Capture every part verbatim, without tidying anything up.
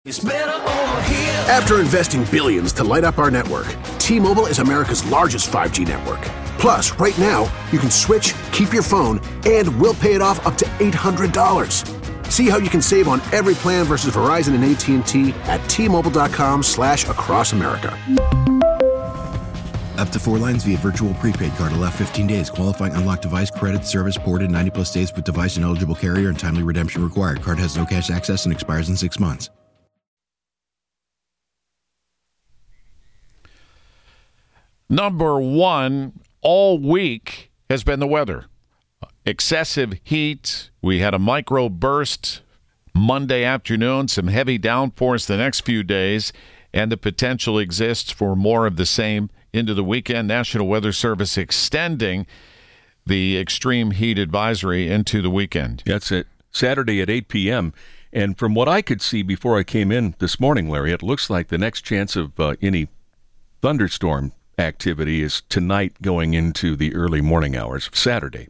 It's better over here. After investing billions to light up our network, T-Mobile is America's largest five G network. Plus, right now, you can switch, keep your phone, and we'll pay it off up to eight hundred dollars. See how you can save on every plan versus Verizon and A T and T at T-Mobile.com slash across America. Up to four lines via virtual prepaid card. Allow fifteen days. Qualifying unlocked device credit service ported ninety plus days with device and eligible carrier and timely redemption required. Card has no cash access and expires in six months. Number one all week has been the weather. Excessive heat. We had a micro burst Monday afternoon, some heavy downpours the next few days, and the potential exists for more of the same into the weekend. National Weather Service extending the extreme heat advisory into the weekend. That's it. Saturday at eight p.m. And from what I could see before I came in this morning, Larry, it looks like the next chance of uh, any thunderstorm activity is tonight going into the early morning hours of Saturday.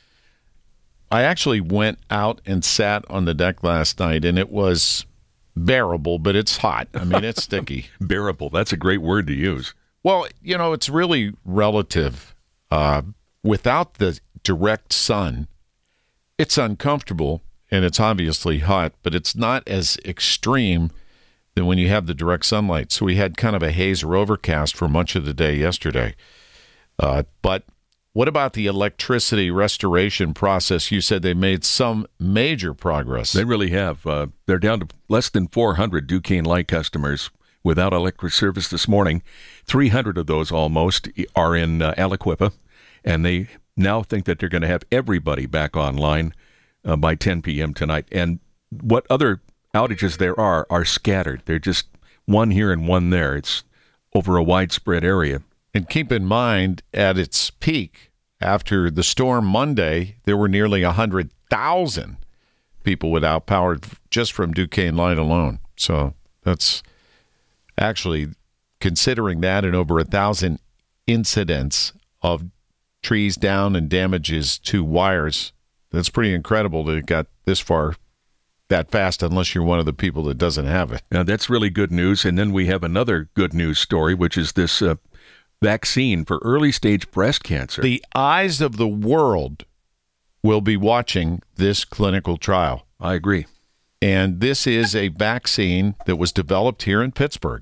I actually went out and sat on the deck last night, and it was bearable, but it's hot. I mean, it's sticky. Bearable. That's a great word to use. Well, you know, it's really relative. Uh, without the direct sun, it's uncomfortable, and it's obviously hot, but it's not as extreme than when you have the direct sunlight. So we had kind of a haze or overcast for much of the day yesterday. Uh, but what about the electricity restoration process? You said they made some major progress. They really have. Uh, they're down to less than four hundred Duquesne Light customers without electric service this morning. three hundred of those almost are in uh, Aliquippa, and they now think that they're going to have everybody back online uh, by ten p.m. tonight. And what other outages there are are scattered. They're just one here and one there. It's over a widespread area. And keep in mind, at its peak, after the storm Monday, there were nearly one hundred thousand people without power just from Duquesne Light alone. So that's actually, considering that and over a thousand incidents of trees down and damages to wires, that's pretty incredible that it got this far that fast, unless you're one of the people that doesn't have it. Now, that's really good news. And then we have another good news story, which is this uh, vaccine for early-stage breast cancer. The eyes of the world will be watching this clinical trial. I agree. And this is a vaccine that was developed here in Pittsburgh.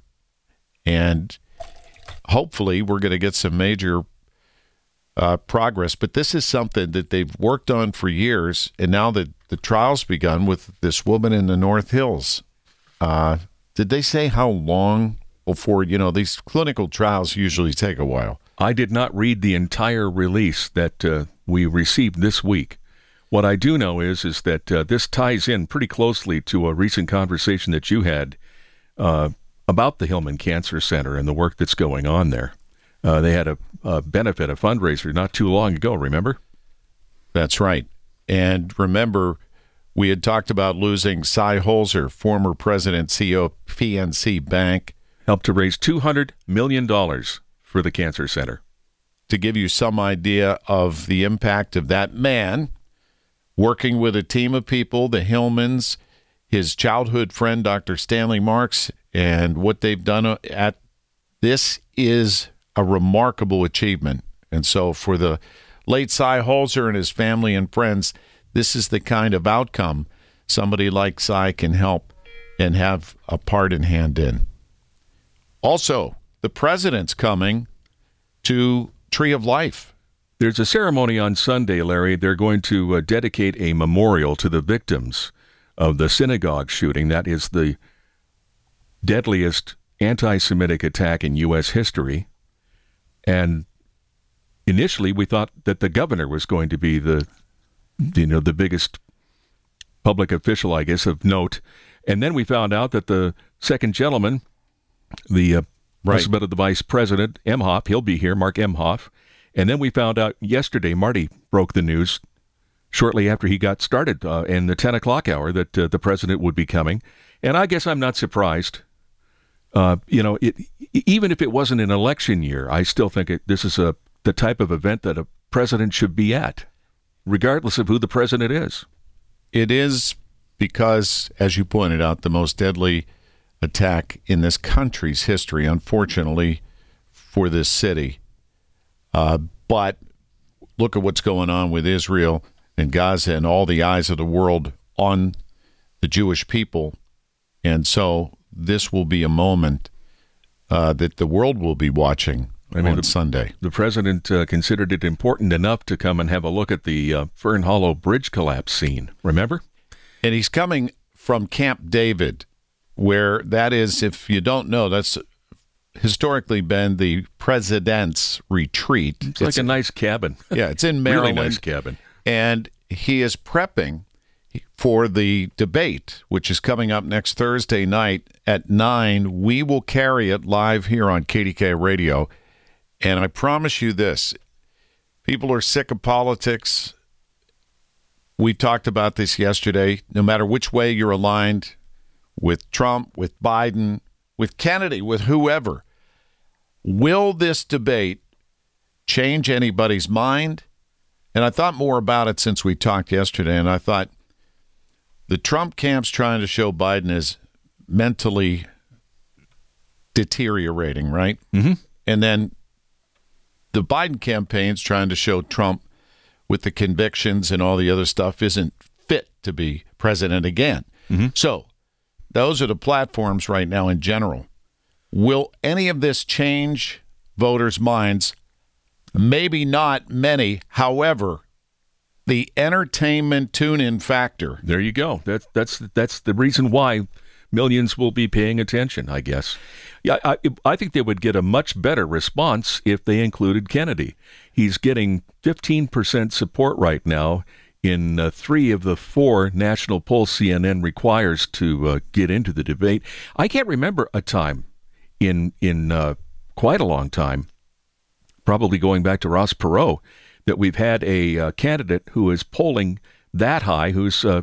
And hopefully we're going to get some major uh, progress. But this is something that they've worked on for years, and now that the trial's begun with this woman in the North Hills. Uh, did they say how long before, you know, these clinical trials usually take a while? I did not read the entire release that uh, we received this week. What I do know is is that uh, this ties in pretty closely to a recent conversation that you had uh, about the Hillman Cancer Center and the work that's going on there. Uh, they had a, a benefit, a fundraiser not too long ago, remember? That's right. And remember, we had talked about losing Cy Holzer, former president, C E O of P N C Bank. Helped to raise two hundred million dollars for the Cancer Center. To give you some idea of the impact of that man, working with a team of people, the Hillmans, his childhood friend, Doctor Stanley Marks, and what they've done at this is a remarkable achievement. And so for the late Cy Holzer and his family and friends, this is the kind of outcome somebody like Cy can help and have a part in hand in. Also, the president's coming to Tree of Life. There's a ceremony on Sunday, Larry. They're going to uh, dedicate a memorial to the victims of the synagogue shooting. That is the deadliest anti-Semitic attack in U S history. And initially, we thought that the governor was going to be the, you know, the biggest public official, I guess, of note. And then we found out that the second gentleman, the uh, right. husband of the vice president, Emhoff, he'll be here, Mark Emhoff. And then we found out yesterday, Marty broke the news shortly after he got started uh, in the ten o'clock hour that uh, the president would be coming. And I guess I'm not surprised. Uh, you know, it, even if it wasn't an election year, I still think it, this is a the type of event that a president should be at, regardless of who the president is. It is because, as you pointed out, the most deadly attack in this country's history, unfortunately, for this city. Uh, but look at what's going on with Israel and Gaza and all the eyes of the world on the Jewish people. And so this will be a moment uh, that the world will be watching I mean, on the, Sunday. The president uh, considered it important enough to come and have a look at the uh, Fern Hollow bridge collapse scene. Remember? And he's coming from Camp David, where that is, if you don't know, that's historically been the president's retreat. It's, it's like a nice cabin. Yeah, it's in Maryland. Really nice cabin. And he is prepping for the debate, which is coming up next Thursday night at nine. We will carry it live here on K D K Radio. And I promise you this, people are sick of politics. We talked about this yesterday. No matter which way you're aligned with Trump, with Biden, with Kennedy, with whoever, will this debate change anybody's mind? And I thought more about it since we talked yesterday, and I thought the Trump camp's trying to show Biden is mentally deteriorating, right? Mm-hmm. And then the Biden campaign's trying to show Trump, with the convictions and all the other stuff, isn't fit to be president again. Mm-hmm. So those are the platforms right now in general. Will any of this change voters' minds? Maybe not many. However, the entertainment tune-in factor. There you go. That's that's that's the reason why millions will be paying attention, I guess. Yeah, I, I think they would get a much better response if they included Kennedy. He's getting fifteen percent support right now in uh, three of the four national polls C N N requires to uh, get into the debate. I can't remember a time in in uh, quite a long time, probably going back to Ross Perot, that we've had a uh, candidate who is polling that high, who's uh,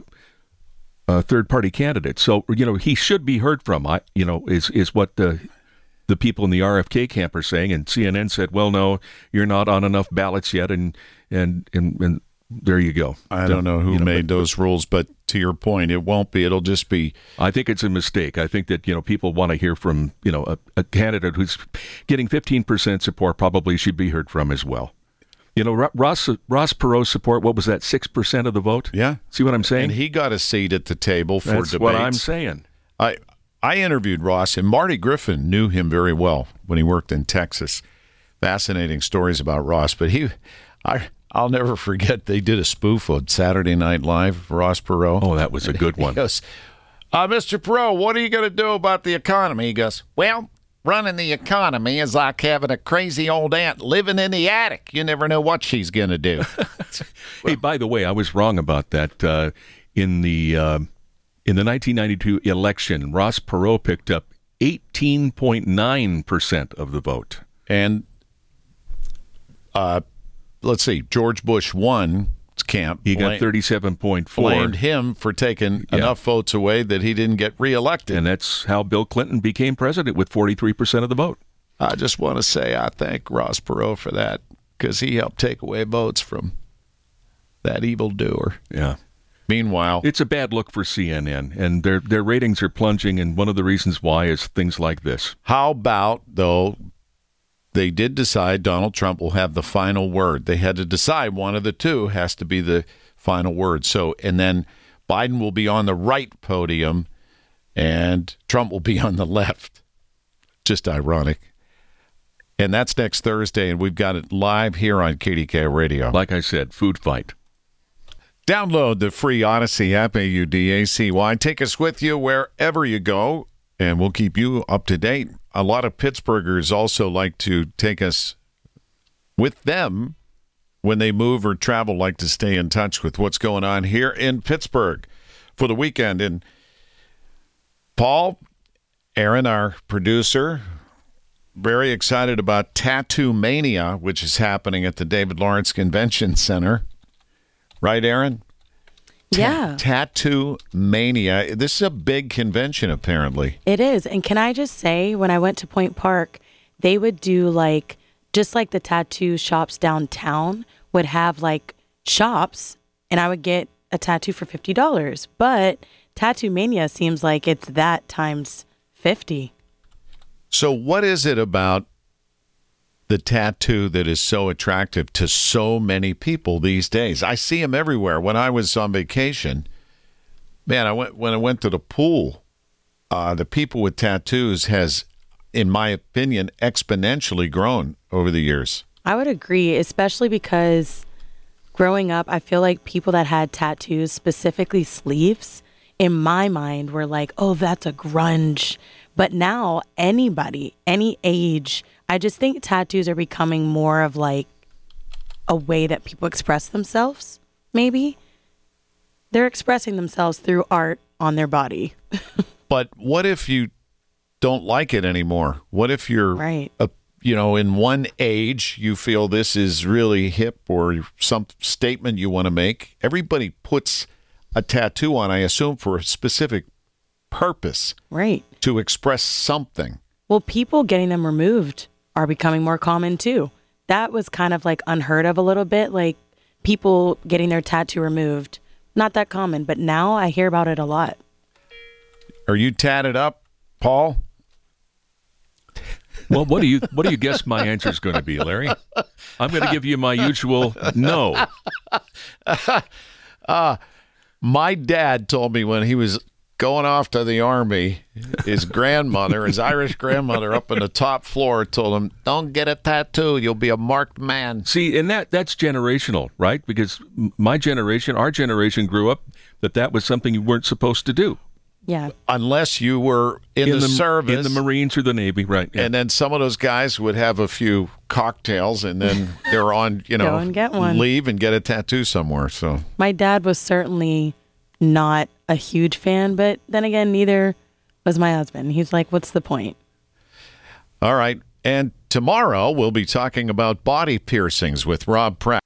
a third-party candidate. So, you know, he should be heard from, I, you know, is, is what the the people in the R F K camp are saying. And C N N said, well, no, you're not on enough ballots yet, and and and, and there you go. I don't know who you know, made but, those rules, but to your point, it won't be. It'll just be. I think it's a mistake. I think that, you know, people want to hear from, you know, a, a candidate who's getting fifteen percent support probably should be heard from as well. You know, Ross Ross Perot's support, what was that, six percent of the vote? Yeah. See what I'm saying? And he got a seat at the table for That's debates. what I'm saying. I I interviewed Ross, and Marty Griffin knew him very well when he worked in Texas. Fascinating stories about Ross. But he, I, I'll never forget, they did a spoof on Saturday Night Live, Ross Perot. Oh, that was a good one. He goes, uh, Mister Perot, what are you going to do about the economy? He goes, well, running the economy is like having a crazy old aunt living in the attic. You never know what she's going to do. Hey, by the way, I was wrong about that. Uh, in the uh, in the nineteen ninety-two election, Ross Perot picked up eighteen point nine percent of the vote. And uh, let's see, George Bush won camp. He got thirty-seven point four. Blamed him for taking yeah. enough votes away that he didn't get reelected. And that's how Bill Clinton became president, with forty-three percent of the vote. I just want to say I thank Ross Perot for that, because he helped take away votes from that evildoer. Yeah. Meanwhile, it's a bad look for C N N, and their their ratings are plunging, and one of the reasons why is things like this. How about, though, they did decide Donald Trump will have the final word. They had to decide one of the two has to be the final word. So, and then Biden will be on the right podium, and Trump will be on the left. Just ironic. And that's next Thursday, and we've got it live here on K D K Radio. Like I said, food fight. Download the free Odyssey app, A U D A C Y. Take us with you wherever you go, and we'll keep you up to date. A lot of Pittsburghers also like to take us with them when they move or travel, like to stay in touch with what's going on here in Pittsburgh for the weekend. And Paul, Aaron, our producer, very excited about Tattoo Mania, which is happening at the David Lawrence Convention Center. Right, Aaron? Yeah. Ta- Tattoo Mania. This is a big convention, apparently. It is. And can I just say, when I went to Point Park, they would do like, just like the tattoo shops downtown would have like shops, and I would get a tattoo for fifty dollars. But Tattoo Mania seems like it's that times fifty. So what is it about the tattoo that is so attractive to so many people these days? I see them everywhere. When I was on vacation, man, I went when I went to the pool, uh, the people with tattoos has, in my opinion, exponentially grown over the years. I would agree, especially because growing up, I feel like people that had tattoos, specifically sleeves, in my mind were like, oh, that's a grunge. But now anybody, any age, I just think tattoos are becoming more of like a way that people express themselves, maybe. They're expressing themselves through art on their body. But what if you don't like it anymore? What if you're, right. a, you know, in one age, you feel this is really hip or some statement you want to make? Everybody puts a tattoo on, I assume, for a specific purpose. Right. To express something. Well, people getting them removed are becoming more common too. That was kind of like unheard of a little bit, like people getting their tattoo removed. Not that common, but now I hear about it a lot. Are you tatted up, Paul? Well, what do you what do you guess my answer is going to be, Larry? I'm going to give you my usual no. uh, my dad told me when he was going off to the Army, his grandmother, his Irish grandmother up on the top floor told him, don't get a tattoo, you'll be a marked man. See, and that that's generational, right? Because my generation, our generation grew up that that was something you weren't supposed to do. Yeah. Unless you were in, in the, the service. In the Marines or the Navy, right. Yeah. And then some of those guys would have a few cocktails and then they're on, you know, Go and get one. Leave and get a tattoo somewhere. So my dad was certainly not a huge fan, but then again, neither was my husband. He's like, what's the point? All right. And tomorrow we'll be talking about body piercings with Rob Pratt.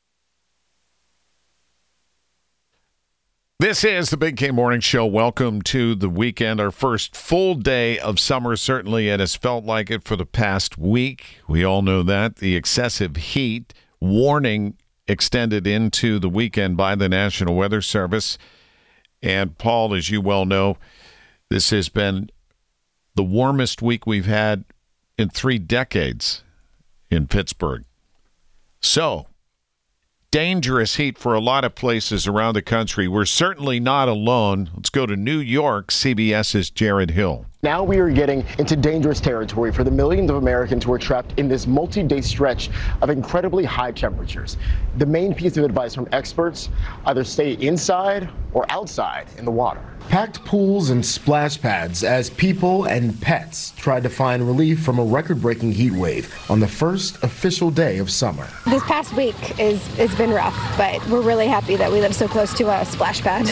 This is the Big K Morning Show. Welcome to the weekend, our first full day of summer. Certainly it has felt like it for the past week. We all know that. The excessive heat warning extended into the weekend by the National Weather Service. And Paul, as you well know, this has been the warmest week we've had in three decades in Pittsburgh. So, dangerous heat for a lot of places around the country. We're certainly not alone. Let's go to New York, CBS's Jared Hill. Now we are getting into dangerous territory for the millions of Americans who are trapped in this multi-day stretch of incredibly high temperatures. The main piece of advice from experts, either stay inside or outside in the water. Packed pools and splash pads as people and pets tried to find relief from a record-breaking heat wave on the first official day of summer. This past week is it's been rough, but we're really happy that we live so close to a splash pad.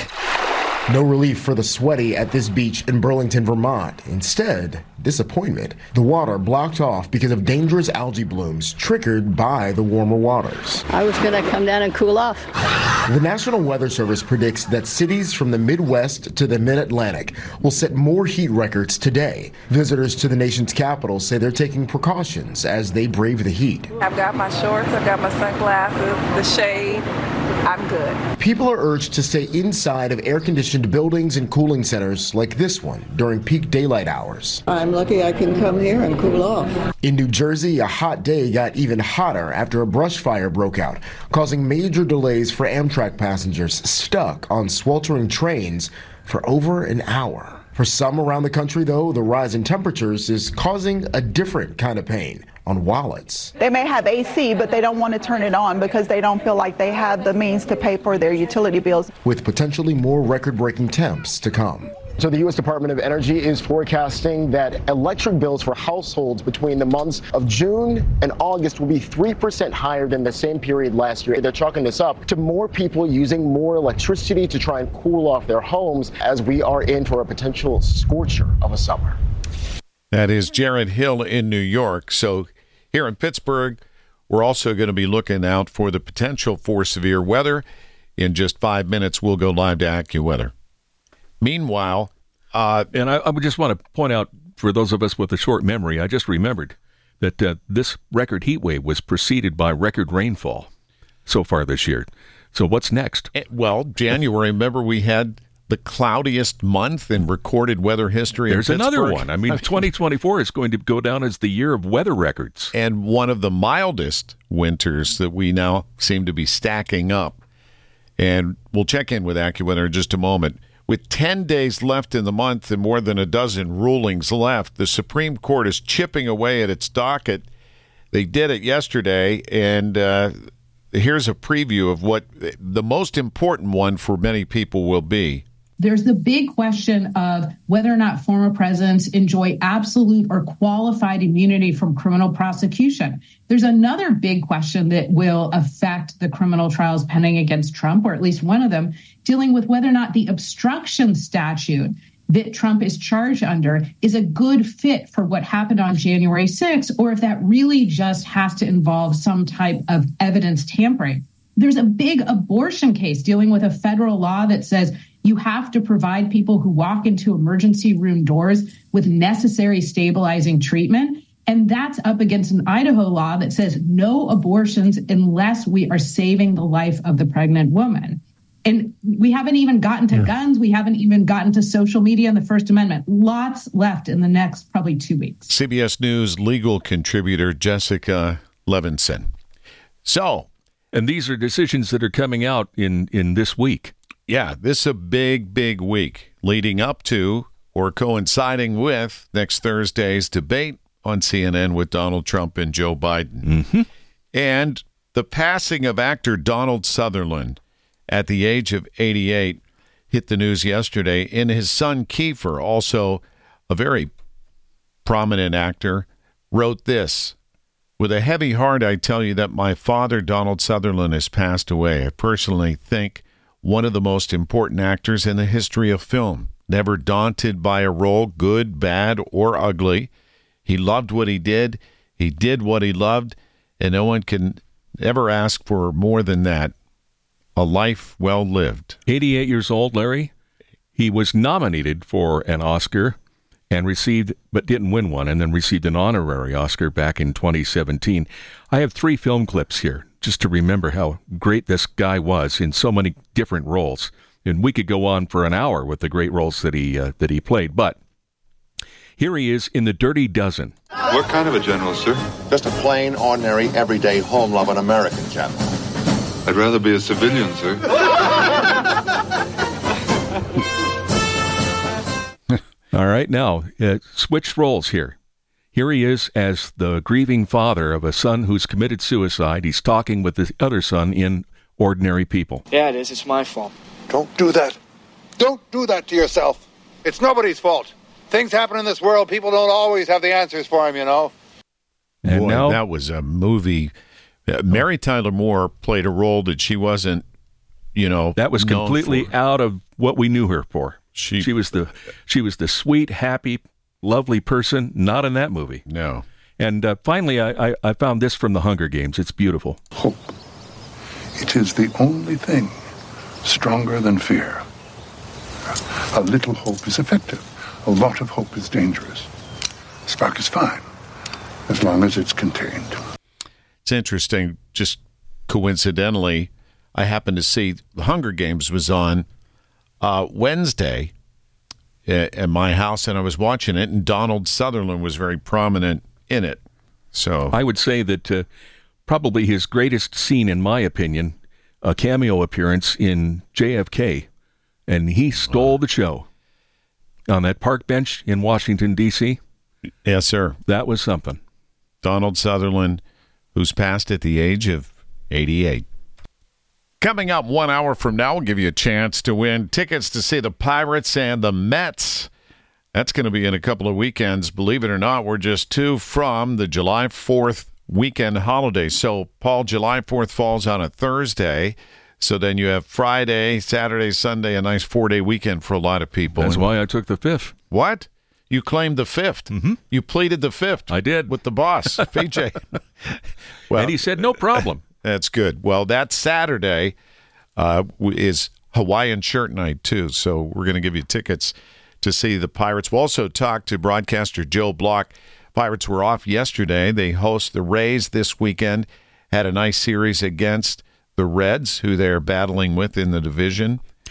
No relief for the sweaty at this beach in Burlington, Vermont. Instead, disappointment. The water blocked off because of dangerous algae blooms triggered by the warmer waters. I was going to come down and cool off. The National Weather Service predicts that cities from the Midwest to the Mid-Atlantic will set more heat records today. Visitors to the nation's capital say they're taking precautions as they brave the heat. I've got my shorts, I've got my sunglasses, the shade. I'm good. People are urged to stay inside of air-conditioned buildings and cooling centers like this one during peak daylight hours. I'm lucky I can come here and cool off. In New Jersey, a hot day got even hotter after a brush fire broke out, causing major delays for Amtrak passengers stuck on sweltering trains for over an hour. For some around the country, though, the rise in temperatures is causing a different kind of pain on wallets. They may have A C, but they don't want to turn it on because they don't feel like they have the means to pay for their utility bills. With potentially more record-breaking temps to come. So the U S Department of Energy is forecasting that electric bills for households between the months of June and August will be three percent higher than the same period last year. They're chalking this up to more people using more electricity to try and cool off their homes as we are in for a potential scorcher of a summer. That is Jared Hill in New York. So here in Pittsburgh, we're also going to be looking out for the potential for severe weather. In just five minutes, we'll go live to AccuWeather. Meanwhile, uh, and I, I would just want to point out for those of us with a short memory, I just remembered that uh, this record heat wave was preceded by record rainfall so far this year. So what's next? Well, January, remember we had the cloudiest month in recorded weather history. There's in another Pittsburgh. one. I mean, twenty twenty-four is going to go down as the year of weather records. And one of the mildest winters that we now seem to be stacking up. And we'll check in with AccuWeather in just a moment. With ten days left in the month and more than a dozen rulings left, the Supreme Court is chipping away at its docket. They did it yesterday, and uh, here's a preview of what the most important one for many people will be. There's the big question of whether or not former presidents enjoy absolute or qualified immunity from criminal prosecution. There's another big question that will affect the criminal trials pending against Trump, or at least one of them, dealing with whether or not the obstruction statute that Trump is charged under is a good fit for what happened on January sixth, or if that really just has to involve some type of evidence tampering. There's a big abortion case dealing with a federal law that says you have to provide people who walk into emergency room doors with necessary stabilizing treatment. And that's up against an Idaho law that says no abortions unless we are saving the life of the pregnant woman. And we haven't even gotten to yeah. guns. We haven't even gotten to social media and the First Amendment. Lots left in the next probably two weeks. C B S News legal contributor Jessica Levinson. So, and these are decisions that are coming out in, in this week. Yeah, this is a big, big week leading up to or coinciding with next Thursday's debate on C N N with Donald Trump and Joe Biden. Mm-hmm. And the passing of actor Donald Sutherland at the age of eighty-eight hit the news yesterday. And his son Kiefer, also a very prominent actor, wrote this. With a heavy heart, I tell you that my father, Donald Sutherland, has passed away. I personally think one of the most important actors in the history of film. Never daunted by a role, good, bad, or ugly. He loved what he did. He did what he loved, and no one can ever ask for more than that. A life well lived. eighty-eight years old, Larry. He was nominated for an Oscar and received, but didn't win one, and then received an honorary Oscar back in twenty seventeen. I have three film clips here just to remember how great this guy was in so many different roles. And we could go on for an hour with the great roles that he uh, that he played. But here he is in The Dirty Dozen. What kind of a general, sir? Just a plain, ordinary, everyday, home-loving American general. I'd rather be a civilian, sir. All right, now, uh, switch roles here. Here he is as the grieving father of a son who's committed suicide. He's talking with the other son in Ordinary People. Yeah, it is. It's my fault. Don't do that. Don't do that to yourself. It's nobody's fault. Things happen in this world. People don't always have the answers for them, you know. And Boy, now, that was a movie. Uh, Mary Tyler Moore played a role that she wasn't, you know, that was completely for. out of what we knew her for. She, she was the she was the sweet, happy, lovely person. Not in that movie. No. And uh, finally, I, I, I found this from The Hunger Games. It's beautiful. Hope. It is the only thing stronger than fear. A little hope is effective. A lot of hope is dangerous. Spark is fine, as long as it's contained. It's interesting, just coincidentally, I happened to see The Hunger Games was on uh, Wednesday at my house, and I was watching it, and Donald Sutherland was very prominent in it. So I would say that uh, probably his greatest scene, in my opinion, a cameo appearance in J F K, and he stole the show on that park bench in Washington, D C Yes, sir. That was something. Donald Sutherland, who's passed at the age of eighty-eight. Coming up one hour from now, we'll give you a chance to win tickets to see the Pirates and the Mets. That's going to be in a couple of weekends. Believe it or not, we're just two from the July fourth weekend holiday. So, Paul, July fourth falls on a Thursday. So then you have Friday, Saturday, Sunday, a nice four-day weekend for a lot of people. That's and why I took the fifth. What? You claimed the fifth. Mm-hmm. You pleaded the fifth. I did. With the boss, P J. Well, and he said, no problem. That's good. Well, that Saturday uh, is Hawaiian Shirt Night, too. So we're going to give you tickets to see the Pirates. We'll also talk to broadcaster Joe Block. Pirates were off yesterday. They host the Rays this weekend. Had a nice series against the Reds, who they're battling with in the division.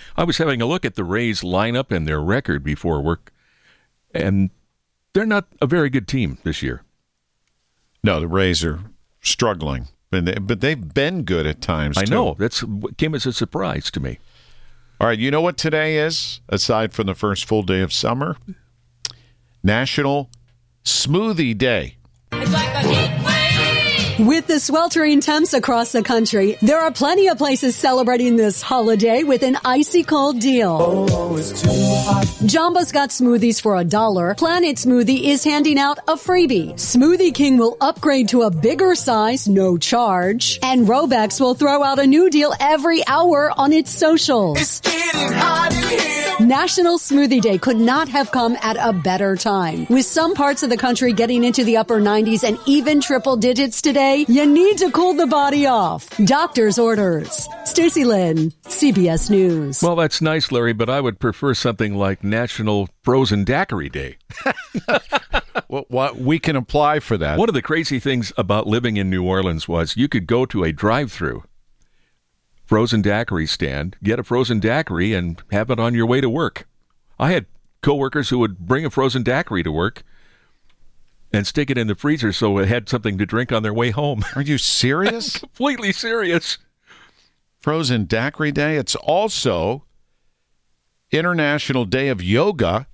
I was having a look at the Rays lineup and their record before work, and they're not a very good team this year. No, the Rays are struggling, but, they, but they've been good at times, I too. know. That's what came as a surprise to me. All right, you know what today is, aside from the first full day of summer? National Smoothie Day. It's like a heat wave. With the sweltering temps across the country, there are plenty of places celebrating this holiday with an icy cold deal. Oh, it's too hot. Jumbo's got smoothies for a dollar. Planet Smoothie is handing out a freebie. Smoothie King will upgrade to a bigger size, no charge. And Robex will throw out a new deal every hour on its socials. It's getting hot in here. National Smoothie Day could not have come at a better time. With some parts of the country getting into the upper nineties and even triple digits today, you need to cool the body off. Doctor's orders. Stacey Lynn, C B S News. Well, that's nice, Larry, but I would prefer something like National Frozen Daiquiri Day. Well, what, we can apply for that. One of the crazy things about living in New Orleans was you could go to a drive-through frozen daiquiri stand, get a frozen daiquiri, and have it on your way to work. I had coworkers who would bring a frozen daiquiri to work and stick it in the freezer so it had something to drink on their way home. Are you serious? Completely serious. Frozen Daiquiri Day. It's also International Day of Yoga.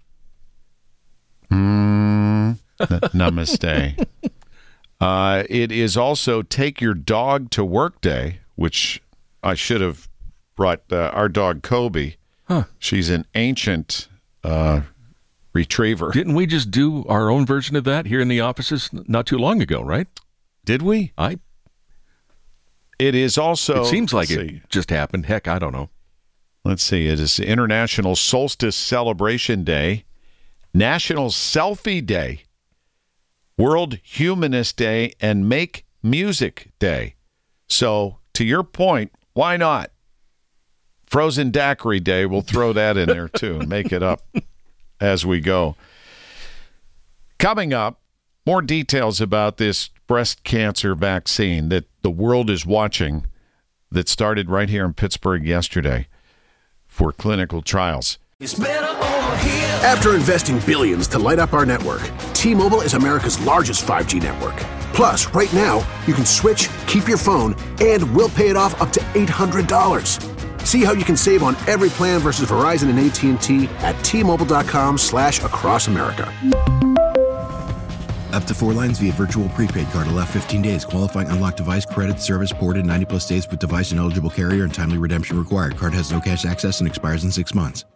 Mm, namaste. Uh, it is also Take Your Dog to Work Day, which I should have brought uh, our dog Kobe. Huh. She's an ancient uh, retriever. Didn't we just do our own version of that here in the offices not too long ago, right? Did we? I. It is also... It seems like it see. just happened. Heck, I don't know. Let's see. It is International Solstice Celebration Day, National Selfie Day, World Humanist Day, and Make Music Day. So, to your point, why not? Frozen Daiquiri Day, we'll throw that in there too. Make it up as we go. Coming up, more details about this breast cancer vaccine that the world is watching that started right here in Pittsburgh yesterday for clinical trials. It's better over here. After investing billions to light up our network, T-Mobile is America's largest five G network. Plus, right now, you can switch, keep your phone, and we'll pay it off up to eight hundred dollars. See how you can save on every plan versus Verizon and A T and T at T-Mobile.com slash across America. Up to four lines via virtual prepaid card. Allow fifteen days. Qualifying unlocked device credit service ported ninety plus days with device and eligible carrier and timely redemption required. Card has no cash access and expires in six months.